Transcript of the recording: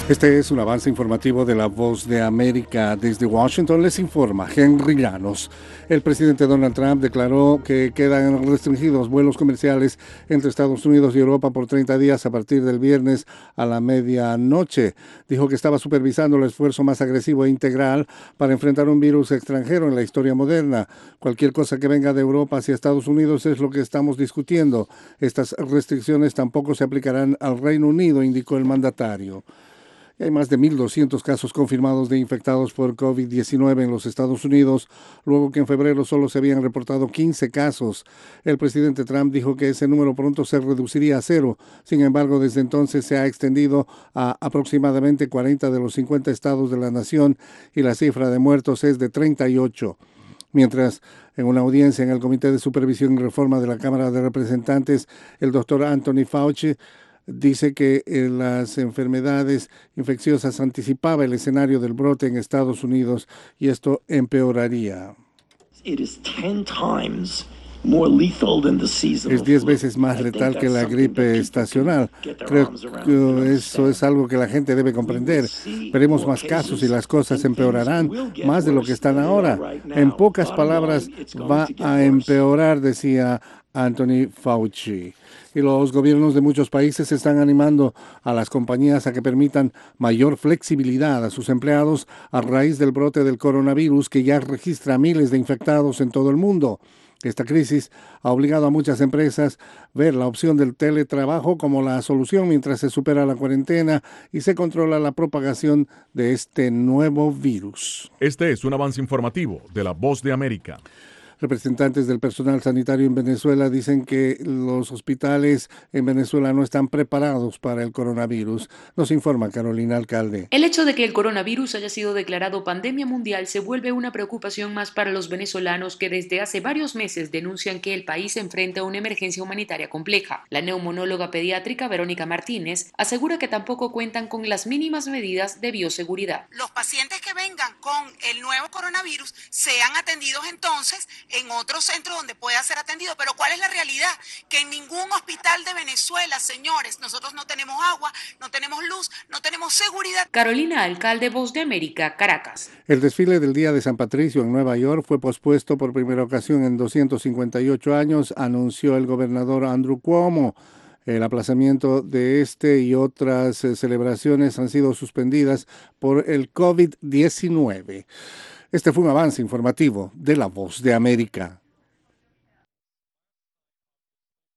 Este es un avance informativo de La Voz de América. Desde Washington les informa Henry Llanos. El presidente Donald Trump declaró que quedan restringidos vuelos comerciales entre Estados Unidos y Europa por 30 días a partir del viernes a la medianoche. Dijo que estaba supervisando el esfuerzo más agresivo e integral para enfrentar un virus extranjero en la historia moderna. Cualquier cosa que venga de Europa hacia Estados Unidos es lo que estamos discutiendo. Estas restricciones tampoco se aplicarán al Reino Unido, indicó el mandatario. Hay más de 1.200 casos confirmados de infectados por COVID-19 en los Estados Unidos, luego que en febrero solo se habían reportado 15 casos. El presidente Trump dijo que ese número pronto se reduciría a cero. Sin embargo, desde entonces se ha extendido a aproximadamente 40 de los 50 estados de la nación y la cifra de muertos es de 38. Mientras, en una audiencia en el Comité de Supervisión y Reforma de la Cámara de Representantes, el doctor Anthony Fauci dice que las enfermedades infecciosas anticipaba el escenario del brote en Estados Unidos y esto empeoraría. Es 10 veces más letal que la gripe estacional. Creo que eso es algo que la gente debe comprender. Veremos más casos y las cosas empeorarán más de lo que están ahora. En pocas palabras, va a empeorar, decía Anthony Fauci. Y los gobiernos de muchos países están animando a las compañías a que permitan mayor flexibilidad a sus empleados a raíz del brote del coronavirus que ya registra miles de infectados en todo el mundo. Esta crisis ha obligado a muchas empresas a ver la opción del teletrabajo como la solución mientras se supera la cuarentena y se controla la propagación de este nuevo virus. Este es un avance informativo de La Voz de América. Representantes del personal sanitario en Venezuela dicen que los hospitales en Venezuela no están preparados para el coronavirus. Nos informa Carolina Alcalde. El hecho de que el coronavirus haya sido declarado pandemia mundial se vuelve una preocupación más para los venezolanos que desde hace varios meses denuncian que el país enfrenta una emergencia humanitaria compleja. La neumonóloga pediátrica Verónica Martínez asegura que tampoco cuentan con las mínimas medidas de bioseguridad. Los pacientes que vengan con el nuevo coronavirus sean atendidos entonces en otro centro donde pueda ser atendido. Pero ¿cuál es la realidad? Que en ningún hospital de Venezuela, señores, nosotros no tenemos agua, no tenemos luz, no tenemos seguridad. Carolina Alcalde, Voz de América, Caracas. El desfile del Día de San Patricio en Nueva York fue pospuesto por primera ocasión en 258 años, anunció el gobernador Andrew Cuomo. El aplazamiento de este y otras celebraciones han sido suspendidas por el COVID-19. Este fue un avance informativo de La Voz de América.